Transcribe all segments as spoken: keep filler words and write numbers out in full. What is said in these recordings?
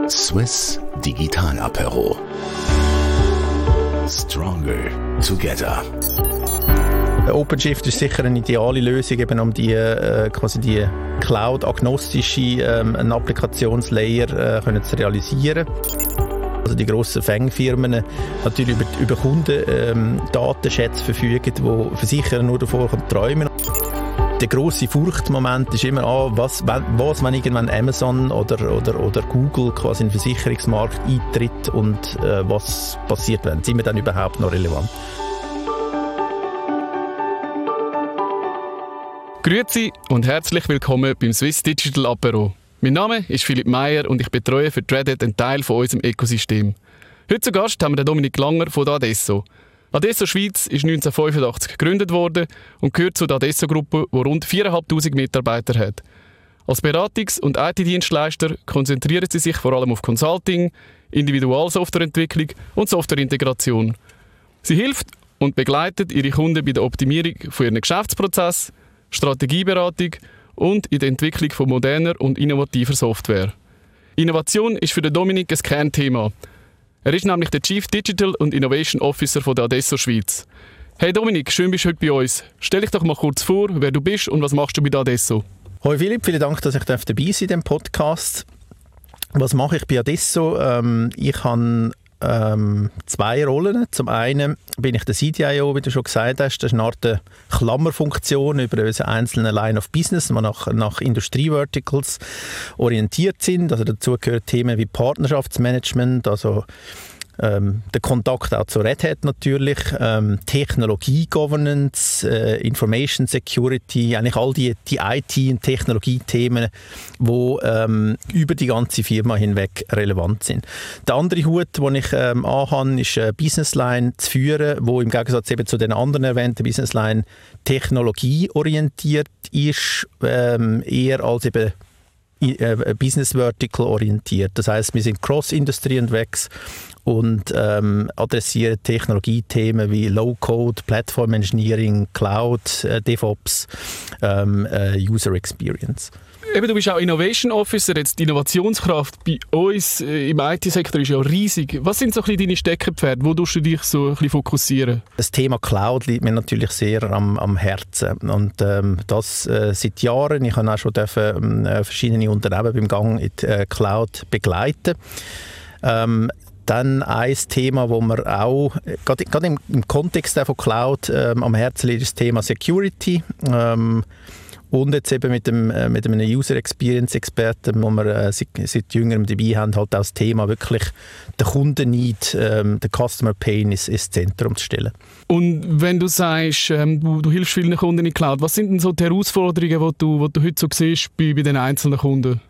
Swiss Digital Apero. Stronger together. OpenShift ist sicher eine ideale Lösung, eben um die, äh, quasi die Cloud-agnostische ähm, Applikationslayer äh, können zu realisieren. Also die grossen Fangfirmen natürlich über, über Kundendatenschätze ähm, verfügen, die Versicherer nur davon träumen. Der grosse Furchtmoment ist immer, ah, was, was, wenn irgendwann Amazon oder, oder, oder Google quasi in den Versicherungsmarkt eintritt und äh, was passiert, wenn sind wir dann überhaupt noch relevant? Grüezi und herzlich willkommen beim Swiss Digital Apero. Mein Name ist Philipp Meyer und ich betreue für Threaded einen Teil von unserem Ökosystem. Heute zu Gast haben wir den Dominik Langer von der Adesso. Adesso Schweiz ist neunzehnhundertfünfundachtzig gegründet worden und gehört zu der Adesso-Gruppe, die rund viertausendfünfhundert Mitarbeiter hat. Als Beratungs- und I T-Dienstleister konzentrieren sie sich vor allem auf Consulting, Individualsoftwareentwicklung und Softwareintegration. Sie hilft und begleitet ihre Kunden bei der Optimierung von ihren Geschäftsprozessen, Strategieberatung und in der Entwicklung von moderner und innovativer Software. Innovation ist für den Dominik ein Kernthema. Er ist nämlich der Chief Digital und Innovation Officer von der Adesso Schweiz. Hey Dominik, schön bist du heute bei uns. Stell dich doch mal kurz vor, wer du bist und was machst du bei der Adesso? Hoi Philipp, vielen Dank, dass ich dabei sein darf in diesem Podcast. Was mache ich bei Adesso? Ähm, ich habe ähm, zwei Rollen. Zum einen bin ich der C D I O, wie du schon gesagt hast. Das ist eine Art Klammerfunktion über unsere einzelnen Line of Business, die nach, nach Industrie-Verticals orientiert sind. Also dazu gehören Themen wie Partnerschaftsmanagement, also Ähm, der Kontakt auch zu Red Hat natürlich, ähm, Technologie-Governance, äh, Information Security, eigentlich all die, die I T- und Technologiethemen, die ähm, über die ganze Firma hinweg relevant sind. Der andere Hut, den ich ähm, anhabe, ist eine Businessline zu führen, wo im Gegensatz eben zu den anderen erwähnten Businessline technologieorientiert ist, ähm, eher als eben Business Vertical orientiert. Das heißt, wir sind Cross-Industrie unterwegs und ähm, adressieren Technologiethemen wie Low-Code, Platform Engineering, Cloud, äh, DevOps, ähm, äh, User Experience. Eben, du bist auch Innovation Officer, jetzt die Innovationskraft bei uns äh, im I T-Sektor ist ja riesig. Was sind so ein bisschen deine Steckenpferde? Wo tust du dich so ein bisschen fokussieren? Das Thema Cloud liegt mir natürlich sehr am, am Herzen und ähm, das äh, seit Jahren. Ich habe auch schon dürfen, äh, verschiedene Unternehmen beim Gang in die äh, Cloud begleiten. Ähm, Dann ein Thema, das mir auch, gerade, gerade im, im Kontext von Cloud ähm, am Herzen liegt, ist das Thema Security. Ähm, und jetzt eben mit, dem, äh, mit einem User Experience Experten, wo wir äh, seit, seit jüngerem dabei haben, halt auch das Thema wirklich den Kundenneid, ähm, den Customer Pain ins, ins Zentrum zu stellen. Und wenn du sagst, ähm, du, du hilfst vielen Kunden in die Cloud, was sind denn so die Herausforderungen, die du, die du heute so siehst bei, bei den einzelnen Kunden?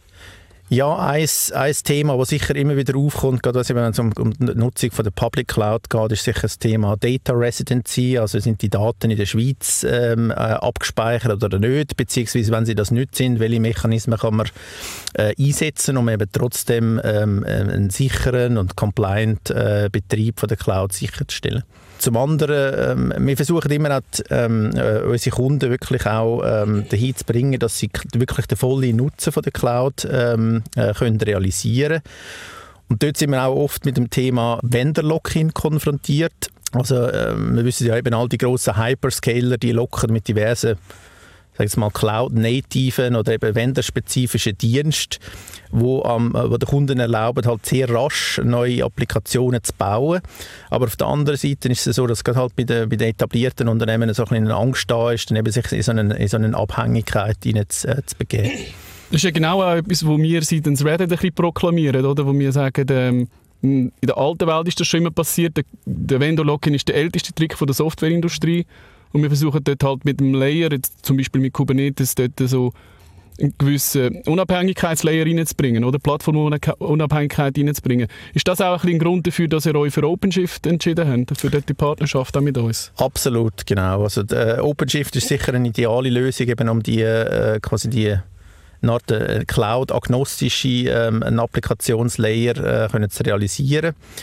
Ja, ein, ein Thema, das sicher immer wieder aufkommt, gerade wenn es um, um die Nutzung von der Public Cloud geht, ist sicher das Thema Data Residency, also sind die Daten in der Schweiz ähm, äh, abgespeichert oder nicht, beziehungsweise wenn sie das nicht sind, welche Mechanismen kann man äh, einsetzen, um eben trotzdem ähm, einen sicheren und compliant äh, Betrieb von der Cloud sicherzustellen. Zum anderen, ähm, wir versuchen immer auch, ähm, äh, unsere Kunden wirklich auch ähm, dahin zu bringen, dass sie wirklich den vollen Nutzen von der Cloud ähm, äh, können realisieren können. Und dort sind wir auch oft mit dem Thema Vendor-Lock-in konfrontiert. Also ähm, wir wissen ja eben, all die grossen Hyperscaler, die locken mit diversen, sag ich mal, Cloud-nativen oder eben vendorspezifischen Diensten, wo, ähm, wo den Kunden erlauben, halt sehr rasch neue Applikationen zu bauen. Aber auf der anderen Seite ist es so, dass gerade halt bei den, bei den etablierten Unternehmen so ein bisschen Angst da ist, dann eben sich in so eine, in so eine Abhängigkeit hinein zu, äh, zu begeben. Das ist ja genau auch etwas, was wir seitens Reddit ein bisschen proklamieren, oder? Wo wir sagen, ähm, in der alten Welt ist das schon immer passiert. Der, der Vendor-Lock-in ist der älteste Trick von der Softwareindustrie. Und wir versuchen dort halt mit dem Layer, jetzt zum Beispiel mit Kubernetes, dort so einen gewissen Unabhängigkeitslayer reinzubringen, oder Plattformunabhängigkeit reinzubringen. Ist das auch ein bisschen ein Grund dafür, dass ihr euch für OpenShift entschieden habt, für dort die Partnerschaft auch mit uns? Absolut, genau. Also der OpenShift ist sicher eine ideale Lösung, eben um die äh, quasi die eine Art äh, Cloud-agnostische ähm, Applikationslayer äh, können zu realisieren.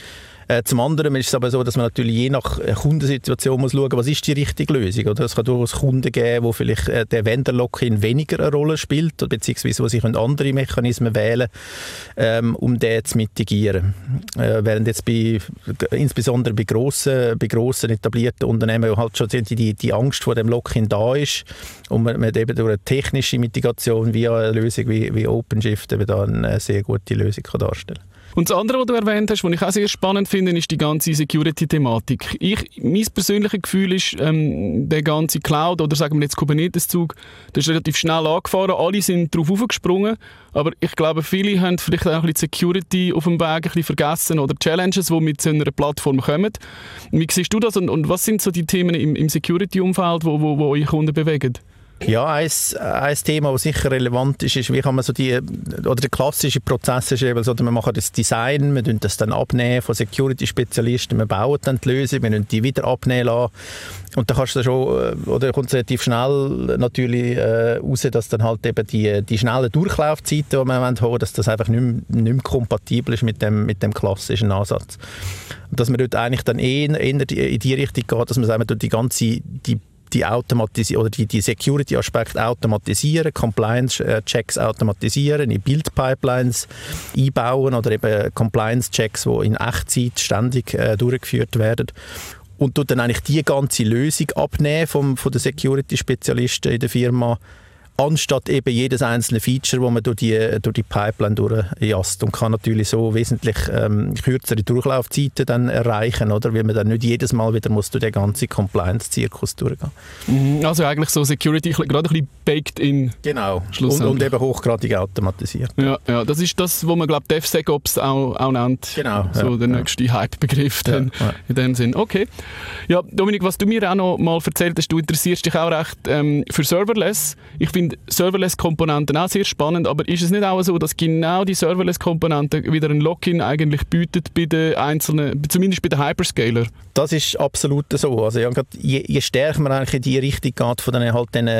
Äh, zum anderen ist es aber so, dass man natürlich je nach Kundensituation muss schauen, was ist die richtige Lösung. Oder? Es kann durchaus Kunden geben, wo vielleicht äh, der Vendor-Lock-in weniger eine Rolle spielt, oder beziehungsweise wo sie können andere Mechanismen wählen können, ähm, um den zu mitigieren. Äh, während jetzt bei, insbesondere bei grossen, bei grossen etablierten Unternehmen, wo halt schon die, die Angst vor dem Lock-in da ist und man, man eben durch eine technische Mitigation via eine Lösung wie, wie OpenShift eben da eine sehr gute Lösung kann darstellen kann. Und das andere, was du erwähnt hast, was ich auch sehr spannend finde, ist die ganze Security-Thematik. Ich, mein persönliches Gefühl ist, ähm, der ganze Cloud oder sagen wir jetzt Kubernetes-Zug, der ist relativ schnell angefahren, alle sind drauf aufgesprungen, aber ich glaube, viele haben vielleicht auch ein bisschen Security auf dem Weg ein bisschen vergessen oder Challenges, die mit so einer Plattform kommen. Wie siehst du das und, und was sind so die Themen im, im Security-Umfeld, wo, wo, wo eure Kunden bewegen? Ja, ein, ein Thema, das sicher relevant ist, ist, wie kann man so die, oder der klassische Prozess ist eben so, wir machen das Design, wir tun das dann abnehmen von Security-Spezialisten, wir bauen dann die Lösung, wir tun die wieder abnehmen lassen. Und dann kannst du schon, oder kommt es relativ schnell natürlich äh, raus, dass dann halt eben die, die schnellen Durchlaufzeiten, die wir haben, dass das einfach nicht mehr, nicht mehr kompatibel ist mit dem, mit dem klassischen Ansatz. Und dass man dort eigentlich dann eher, eher in die Richtung geht, dass man sagt, die ganze, die die Automatisi- oder die, die Security-Aspekte automatisieren, Compliance-Checks automatisieren, in Build-Pipelines einbauen oder eben Compliance-Checks, die in Echtzeit ständig äh, durchgeführt werden. Und tut dann eigentlich die ganze Lösung abnehmen vom, von den Security-Spezialisten in der Firma, anstatt eben jedes einzelne Feature, das man durch die, durch die Pipeline durchjasst, und kann natürlich so wesentlich ähm, kürzere Durchlaufzeiten dann erreichen, oder? Weil man dann nicht jedes Mal wieder muss durch den ganzen Compliance-Zirkus durchgehen. Also eigentlich so Security gerade ein bisschen baked in. Genau, und, und eben hochgradig automatisiert. Ja, ja, das ist das, was man glaube DevSecOps auch, auch nennt. Genau. So ja, der ja. nächste Hype-Begriff ja, dann, ja. in dem Sinn. Okay. Ja, Dominik, was du mir auch noch mal erzählt hast, du interessierst dich auch recht ähm, für Serverless. Ich finde Serverless-Komponenten auch sehr spannend, aber ist es nicht auch so, dass genau die Serverless-Komponenten wieder ein Lock-in eigentlich bietet bei den einzelnen, zumindest bei den Hyperscaler? Das ist absolut so. Also ja, je, je stärker man eigentlich in die Richtung geht von den, halt den,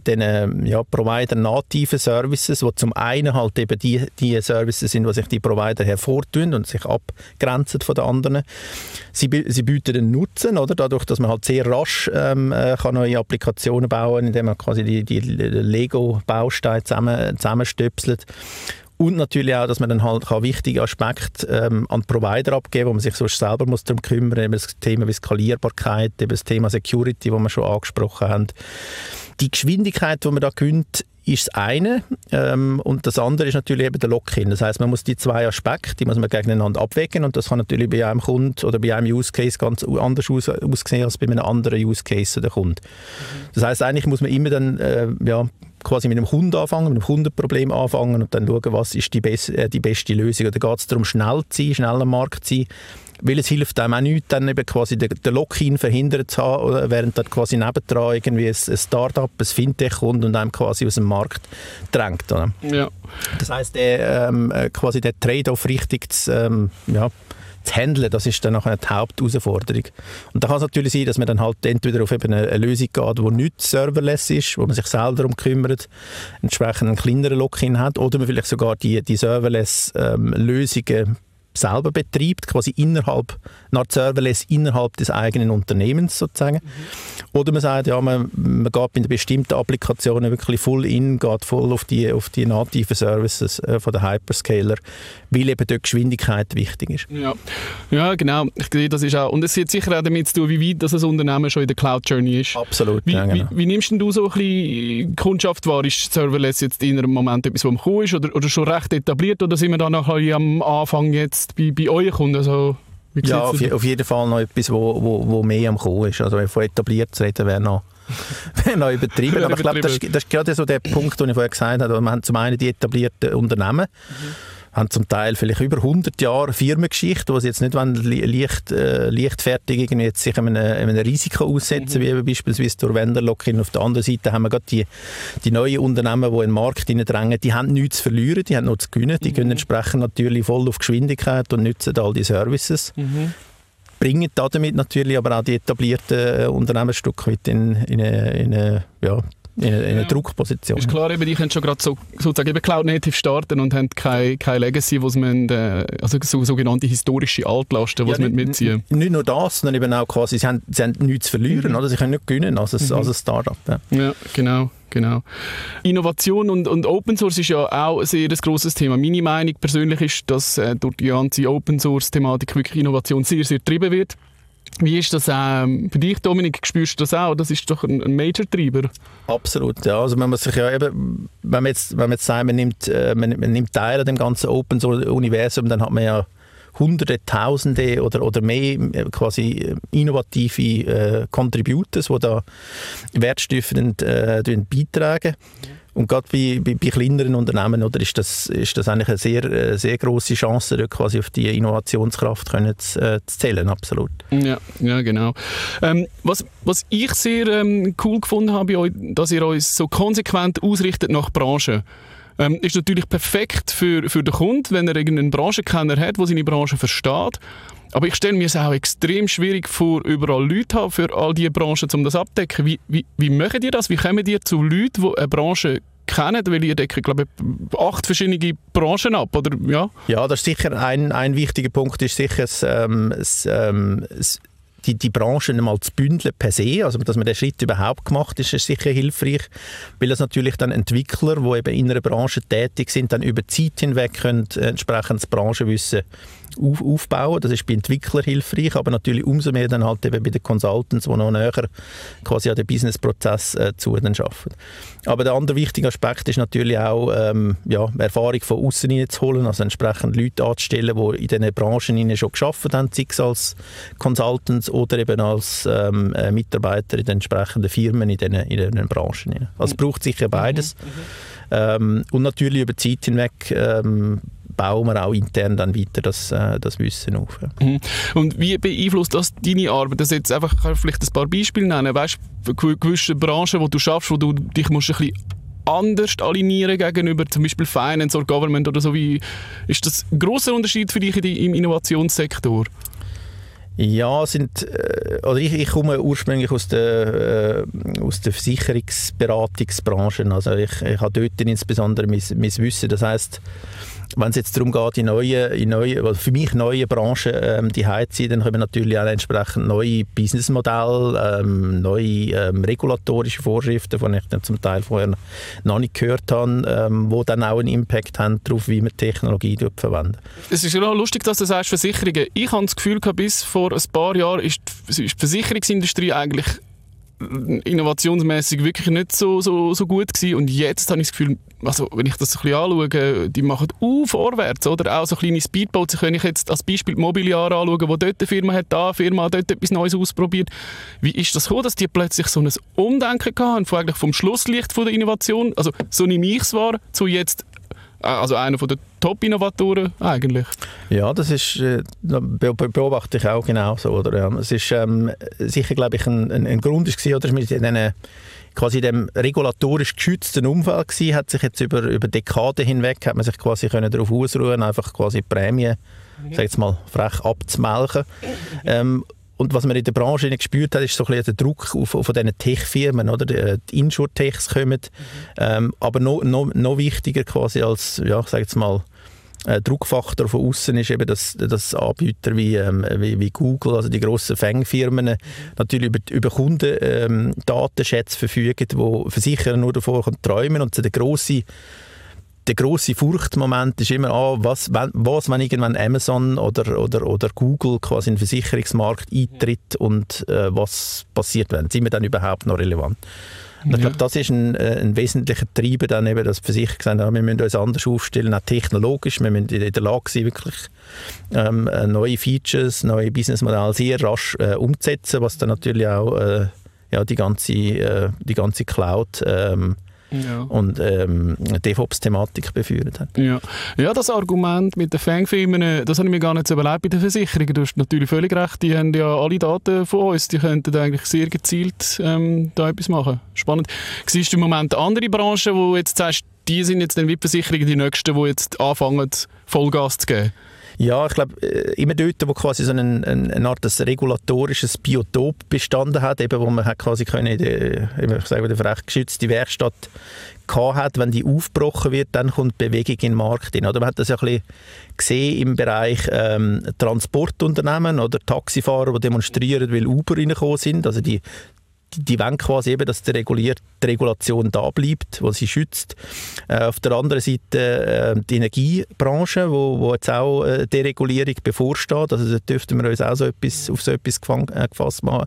den ja, Provider-nativen Services, die zum einen halt eben die, die Services sind, die sich die Provider hervortun und sich abgrenzen von den anderen. Sie, sie bieten einen Nutzen, oder? Dadurch, dass man halt sehr rasch ähm, kann neue Applikationen bauen kann, indem man quasi die, die Lego-Bausteine zusammen, zusammenstöpselt. Und natürlich auch, dass man dann halt wichtige Aspekte ähm, an die Provider abgeben, wo man sich sonst selber muss darum kümmern muss, eben das Thema wie Skalierbarkeit, eben das Thema Security, das wir schon angesprochen haben. Die Geschwindigkeit, die man da gewinnt, ist das eine, ähm, und das andere ist natürlich eben der Lock-in. Das heisst, man muss die zwei Aspekte, die muss man gegeneinander abwägen, und das kann natürlich bei einem Kunden oder bei einem Use Case ganz anders aus, aussehen als bei einem anderen Use Case der Kunde. Mhm. Das heisst, eigentlich muss man immer dann äh, ja, quasi mit einem Kunden anfangen, mit einem Kundenproblem anfangen und dann schauen, was ist die, bes- äh, die beste Lösung. Oder geht es darum, schnell zu sein, schnell am Markt zu sein, weil es hilft einem auch nichts, dann eben quasi den, den Lock-in verhindert zu haben, oder während dann quasi nebendran irgendwie ein, ein Start-up, ein Fintech kommt und einem quasi aus dem Markt drängt. Oder? Ja. Das heisst, der, ähm, quasi der Trade-off richtig zu, ähm, ja, zu handeln, das ist dann nachher die Hauptausforderung. Und da kann es natürlich sein, dass man dann halt entweder auf eben eine, eine Lösung geht, die nicht serverless ist, wo man sich selber darum kümmert, entsprechend einen kleineren Lock-in hat, oder man vielleicht sogar die, die serverless-Lösungen ähm, selber betreibt, quasi innerhalb, nach Serverless innerhalb des eigenen Unternehmens sozusagen. Mhm. Oder man sagt, ja, man, man geht bei bestimmten Applikationen wirklich voll in, geht voll auf die, auf die nativen Services äh, von der Hyperscaler, weil eben dort Geschwindigkeit wichtig ist. Ja, ja genau. Ich sehe, das ist auch, und es hat sicher auch damit zu tun, wie weit das ein Unternehmen schon in der Cloud-Journey ist. Absolut, wie, ja, genau. wie, wie nimmst denn du so ein bisschen Kundschaft wahr? Ist Serverless jetzt in einem Moment etwas, was am Kommen ist, oder, oder schon recht etabliert, oder sind wir da nachher am Anfang jetzt bei, bei euren Kunden? Also, ja, auf, je, auf jeden Fall noch etwas, wo, wo, wo mehr am Kommen ist. Also von etabliert zu reden, wäre noch, wäre noch übertrieben. Aber ich glaube, das, das ist gerade so der Punkt, den ich vorher gesagt habe. Wir haben zum einen die etablierten Unternehmen, mhm. haben zum Teil vielleicht über hundert Jahre Firmengeschichte, wo sie jetzt nicht leicht, äh, leichtfertig irgendwie jetzt sich einem, einem Risiko aussetzen, mhm. wie beispielsweise durch Vendor-Lock-in. Auf der anderen Seite haben wir gerade die, die neuen Unternehmen, die in den Markt hineindrängen, die haben nichts zu verlieren, die haben nur zu gewinnen, die mhm. gehen entsprechend natürlich voll auf Geschwindigkeit und nutzen all die Services. Mhm. Bringen damit natürlich aber auch die etablierten Unternehmen ein Stück weit in, in eine, in eine ja, in eine, in eine ja. Druckposition. Ist klar, eben, die können schon gerade so, sozusagen eben Cloud-Native starten und haben keine, keine Legacy, wo sie müssen, äh, also so, sogenannte historische Altlasten, die ja, sie mitziehen. Nicht nur das, sondern eben auch quasi, sie haben, sie haben nichts zu verlieren, mhm. oder? Sie können nicht gewinnen als ein, mhm. als ein Start-up. Ja. ja, genau. Genau. Innovation und, und Open Source ist ja auch ein sehr grosses Thema. Meine Meinung persönlich ist, dass äh, durch die ganze Open Source-Thematik wirklich Innovation sehr, sehr getrieben wird. Wie ist das ähm, für dich, Dominik? Spürst du das auch? Das ist doch ein, ein Major-Treiber. Absolut, ja. Also man muss sich ja eben, wenn man jetzt, wenn man jetzt sagt, man nimmt, äh, man, man nimmt teil an dem ganzen Open Source-Universum, dann hat man ja Hunderte, Tausende oder, oder mehr quasi innovative äh, Contributors, die da wertstiftend äh, beitragen. Und gerade bei, bei, bei kleineren Unternehmen oder, ist, das, ist das eigentlich eine sehr, sehr grosse Chance, dort quasi auf die Innovationskraft können zu, äh, zu zählen, absolut. Ja, ja genau. Ähm, was, was ich sehr ähm, cool gefunden habe bei euch, dass ihr euch so konsequent ausrichtet nach Branchen. Ähm, ist natürlich perfekt für, für den Kunden, wenn er irgendeinen Branchenkenner hat, der seine Branche versteht. Aber ich stelle mir es auch extrem schwierig vor, überall Leute zu haben für all diese Branchen, um das abzudecken. Wie, wie, wie macht ihr das? Wie kommen ihr zu Leuten, die eine Branche kennen? Weil ihr deckt, glaube ich, acht verschiedene Branchen ab, oder? Ja, ja, das ist sicher ein, ein wichtiger Punkt, ist sicher das, ähm, das, ähm, das Die, die Branchen einmal zu bündeln per se, also dass man den Schritt überhaupt gemacht ist, ist sicher hilfreich, weil das natürlich dann Entwickler, die eben in einer Branche tätig sind, dann über Zeit hinweg können entsprechend das Branchenwissen auf, aufbauen. Das ist bei Entwicklern hilfreich, aber natürlich umso mehr dann halt eben bei den Consultants, die noch näher quasi an den Businessprozess äh, zu dann arbeiten. Aber der andere wichtige Aspekt ist natürlich auch, ähm, ja, Erfahrung von außen reinzuholen, also entsprechend Leute anzustellen, die in diesen Branchen schon gearbeitet haben, sei es als Consultants oder eben als ähm, Mitarbeiter in den entsprechenden Firmen in diesen, in diesen Branchen. Also es braucht sicher beides. Mhm. Ähm, und natürlich über die Zeit hinweg ähm, bauen wir auch intern dann weiter das, äh, das Wissen auf. Ja. Mhm. Und wie beeinflusst das deine Arbeit? Das jetzt einfach, kann ich vielleicht ein paar Beispiele nennen. Weißt du, für gewisse Branchen, wo du schaffst, wo du dich musst ein bisschen anders alignieren gegenüber zum Beispiel Finance oder Government oder so, wie ist das ein grosser Unterschied für dich im Innovationssektor? Ja, sind, äh, also ich, ich komme ursprünglich aus der, äh, aus der Versicherungsberatungsbranche. Also ich, ich habe dort insbesondere mein, mein Wissen. Das heisst, wenn es jetzt darum geht, in neue, in neue, also für mich neue Branchen ähm, die Heiz sind, dann kommen natürlich auch entsprechend neue Businessmodelle, ähm, neue ähm, regulatorische Vorschriften, die ich dann zum Teil vorher noch nicht gehört habe, ähm, die dann auch einen Impact haben darauf, wie man Technologie verwendet. Es ist ja lustig, dass du sagst Versicherungen. Ich habe das Gefühl, bis vor ein paar Jahren ist die Versicherungsindustrie eigentlich innovationsmäßig wirklich nicht so, so, so gut gewesen. Und jetzt habe ich das Gefühl, also wenn ich das ein bisschen anschaue, die machen uh, vorwärts, oder? Auch so kleine Speedboats. Wenn ich jetzt als Beispiel Mobiliar anschaue, wo dort eine Firma hat, da eine Firma hat dort etwas Neues ausprobiert. Wie ist das gekommen, dass die plötzlich so ein Umdenken hatten, von eigentlich vom Schlusslicht von der Innovation, also so nehme ich es wahr, zu jetzt also einer der Top-Innovatoren eigentlich? Ja, das ist, äh, beobachte ich auch genau so. Oder? Ja. Es ist ähm, sicher, glaube ich, ein, ein, ein Grund ist gewesen, oder ist mit in diesen, quasi in dem regulatorisch geschützten Umfeld gewesen, hat sich jetzt über, über Dekaden hinweg, hat man sich quasi können darauf ausruhen, einfach quasi Prämien, mhm. sag jetzt mal, frech abzumelken. ähm, Und was man in der Branche gespürt hat, ist so ein bisschen der Druck auf, auf diesen Tech-Firmen, oder? Die, die Insurtechs kommen. Mhm. Ähm, aber noch, noch, noch wichtiger quasi als, ja, ich sage jetzt mal, äh, Druckfaktor von außen ist eben, dass, dass Anbieter wie, ähm, wie, wie Google, also die grossen Fangfirmen, mhm. natürlich über, über Kundendatenschätze ähm, verfügen, die Versicherer nur davor träumen. Und so der grosse Der grosse Furchtmoment ist immer, ah, was, wenn, was, wenn irgendwann Amazon oder, oder, oder Google quasi in den Versicherungsmarkt eintritt und äh, was passiert, wenn sind wir dann überhaupt noch relevant? Und ich ja. glaube, das ist ein, ein wesentlicher Treiber, dann eben, dass die Versicherer gesagt haben, wir müssen uns anders aufstellen, auch technologisch, wir müssen in der Lage sein, wirklich ähm, neue Features, neue Businessmodelle sehr rasch äh, umzusetzen, was dann natürlich auch äh, ja, die ganze, äh, die ganze Cloud ähm, Ja. und ähm, DevOps-Thematik beführt hat. Ja. ja, das Argument mit den Fangfirmen, das habe ich mir gar nicht so überlegt bei den Versicherungen. Du hast natürlich völlig recht, die haben ja alle Daten von uns, die könnten eigentlich sehr gezielt ähm, da etwas machen. Spannend. Siehst du im Moment andere Branchen, wo jetzt sagst, die sind jetzt dann wie die Versicherungen die nächsten, die jetzt anfangen, Vollgas zu geben? Ja, ich glaube, immer dort, wo quasi so ein, ein, eine Art des regulatorisches Biotop bestanden hat, eben, wo man hat quasi können, in der, ich sage, der rechtgeschützte Werkstatt gehabt hat, wenn die aufgebrochen wird, dann kommt Bewegung in den Markt hin. Oder man hat das ja ein bisschen gesehen im Bereich ähm, Transportunternehmen oder Taxifahrer, die demonstrieren, weil Uber reingekommen sind. Also die Die, die wollen quasi eben, dass die, Regulier- die Regulation da bleibt, die sie schützt. Äh, auf der anderen Seite äh, die Energiebranche, wo, wo jetzt auch äh, Deregulierung bevorsteht. Also da dürften wir uns auch so etwas, auf so etwas gefang- äh, gefasst machen.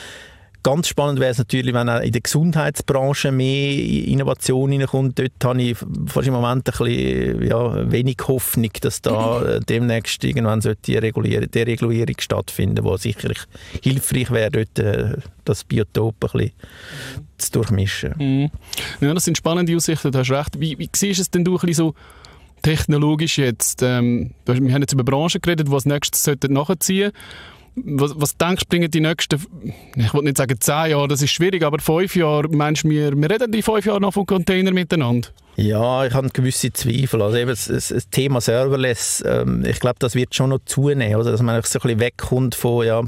Ganz spannend wäre es natürlich, wenn auch in der Gesundheitsbranche mehr Innovation reinkommt. Dort habe ich fast im Moment ein bisschen, ja, wenig Hoffnung, dass da demnächst irgendwann die Regulierung, Deregulierung stattfinden, die sicherlich hilfreich wäre, dort äh, das Biotop ein bisschen zu durchmischen. Mhm. Ja, das sind spannende Aussichten, du hast recht. Wie, wie siehst du es denn du ein bisschen so technologisch jetzt? Ähm, wir haben jetzt über Branchen geredet, die als nächstes nachziehen sollten. Was, was denkst du, bringen die nächsten, ich will nicht sagen zehn Jahre, das ist schwierig, aber fünf Jahre, meinst du, wir, wir reden die fünf Jahre noch von Container miteinander? Ja, ich habe gewisse Zweifel. Also eben das, das Thema Serverless, ähm, ich glaube, das wird schon noch zunehmen, oder? Dass man so ein bisschen wegkommt von ja,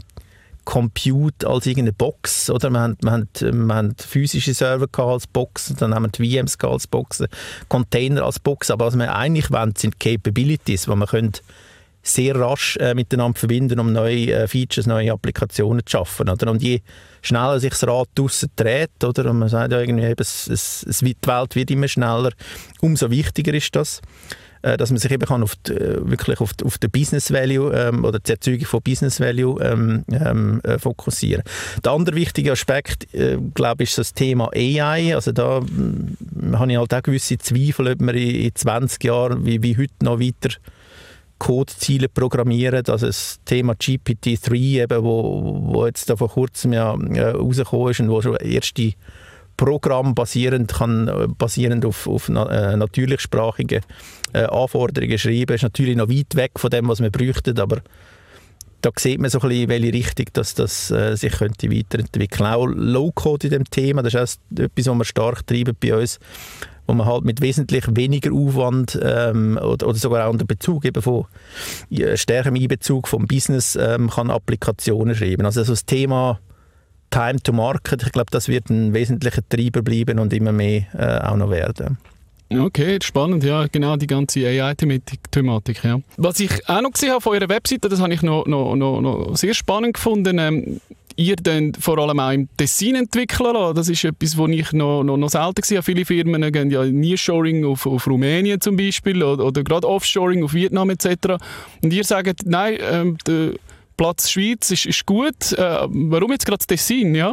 Compute als irgendeine Box, oder? Wir haben, wir haben, wir haben physische Server als Box, dann haben wir die V Ms als Box, Container als Box, aber was wir eigentlich wollen, sind Capabilities, die man können sehr rasch äh, miteinander verbinden, um neue äh, Features, neue Applikationen zu schaffen. Oder? Und je schneller sich das Rad draussen dreht, oder? Und man sagt ja irgendwie, eben, es, es, es, die Welt wird immer schneller, umso wichtiger ist das, äh, dass man sich eben kann auf die, wirklich auf, die, auf den Business Value ähm, oder die Erzeugung von Business Value ähm, ähm, äh, fokussieren. Der andere wichtige Aspekt, äh, glaube ich, ist das Thema A I. Also da äh, habe ich halt auch gewisse Zweifel, ob man in, in zwanzig Jahren wie, wie heute noch weiter Codeziele programmieren, also das Thema G P T drei, eben, wo, wo jetzt da vor kurzem ja äh, rausgekommen ist und wo schon erste Programme basierend, kann, basierend auf, auf na, äh, natürlichsprachigen äh, Anforderungen schreiben, ist natürlich noch weit weg von dem, was wir bräuchten, aber da sieht man so ein bisschen, in welche Richtung dass das äh, sich könnte weiterentwickeln. Auch Low-Code in dem Thema, das ist auch etwas, was wir stark treiben bei uns, wo man halt mit wesentlich weniger Aufwand ähm, oder, oder sogar auch unter Bezug eben von ja, stärkerem Einbezug vom Business ähm, kann Applikationen schreiben. Also das Thema Time to Market, ich glaube, das wird ein wesentlicher Treiber bleiben und immer mehr äh, auch noch werden. Okay, spannend, ja, genau die ganze A I-Thematik. Ja. Was ich auch noch gesehen habe von eurer Webseite, das habe ich noch, noch, noch, noch sehr spannend gefunden. Ähm, ihr dann vor allem auch im Tessin entwickeln lassen. Das ist etwas, was ich noch, noch, noch selten gesehen habe. Viele Firmen gehen ja Nearshoring auf, auf Rumänien zum Beispiel oder, oder gerade Offshoring auf Vietnam et cetera. Und ihr sagt, nein, ähm, der Platz Schweiz ist, ist gut. Äh, warum jetzt gerade das Tessin? Ja,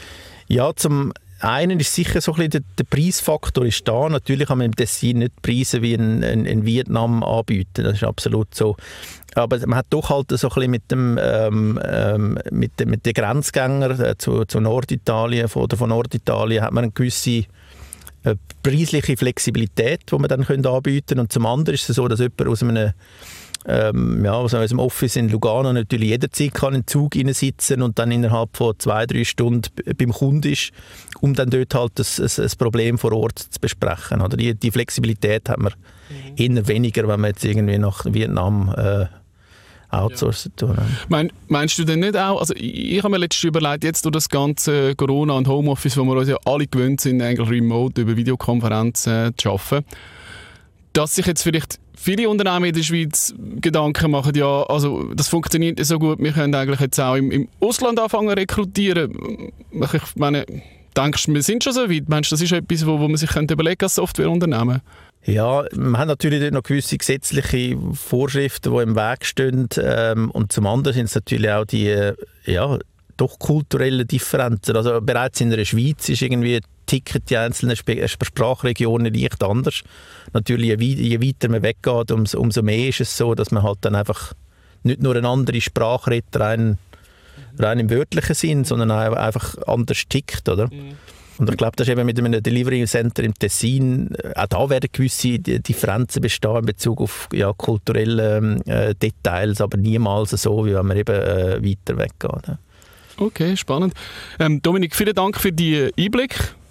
ja zum einen ist sicher so ein bisschen der, der Preisfaktor ist da. Natürlich kann man im Tessin nicht Preise wie in, in, in Vietnam anbieten. Das ist absolut so. Aber man hat doch halt so ein bisschen mit dem ähm, ähm, mit, de, mit den Grenzgängern äh, zu, zu Norditalien oder von Norditalien hat man eine gewisse äh, preisliche Flexibilität, die man dann können anbieten können. Und zum anderen ist es so, dass jemand aus einem ähm, ja, aus einem Office in Lugano natürlich jederzeit kann in den Zug sitzen und dann innerhalb von zwei, drei Stunden beim Kunden ist, um dann dort halt das, das, das Problem vor Ort zu besprechen. Oder die, die Flexibilität hat man mhm. eher weniger, wenn man jetzt irgendwie nach Vietnam äh, outsourcen tun. Mein, meinst du denn nicht auch, also ich, ich habe mir letztens überlegt, jetzt durch das ganze Corona und Homeoffice, wo wir uns ja alle gewöhnt sind, eigentlich remote über Videokonferenzen äh, zu arbeiten, dass sich jetzt vielleicht viele Unternehmen in der Schweiz Gedanken machen, ja, also das funktioniert nicht so gut, wir können eigentlich jetzt auch im, im Ausland anfangen rekrutieren. Ich meine, denkst du, wir sind schon so weit? Meinst du, das ist etwas, wo, wo man sich könnte überlegen als Softwareunternehmen? Ja, wir haben natürlich dort noch gewisse gesetzliche Vorschriften, die im Weg stehen. Ähm, und zum anderen sind es natürlich auch die äh, ja, doch kulturellen Differenzen. Also bereits in der Schweiz ist irgendwie ticken die einzelnen Sp- Sprachregionen leicht anders. Natürlich, je, je weiter man weggeht, umso, umso mehr ist es so, dass man halt dann einfach nicht nur eine andere Sprache redet, rein, rein im wörtlichen Sinn, sondern auch einfach anders tickt, oder? Mhm. Und ich glaube, das ist eben mit einem Delivery Center im Tessin, auch da werden gewisse Differenzen bestehen in Bezug auf ja, kulturelle äh, Details, aber niemals so, wie wenn man eben äh, weiter weggeht. Ja. Okay, spannend. Ähm, Dominik, vielen Dank für die Einblick.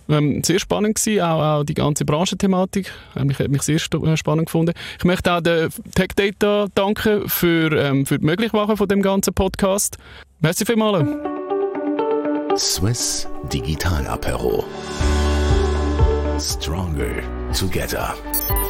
Ähm, sehr spannend gewesen, auch, auch die ganze Branchenthematik. Ähm, ich habe mich sehr st- spannend gefunden. Ich möchte auch der Tech Data danken für, ähm, für die Möglichmachung von dem ganzen Podcast. Merci vielmals. Swiss Digital Apero. Stronger together.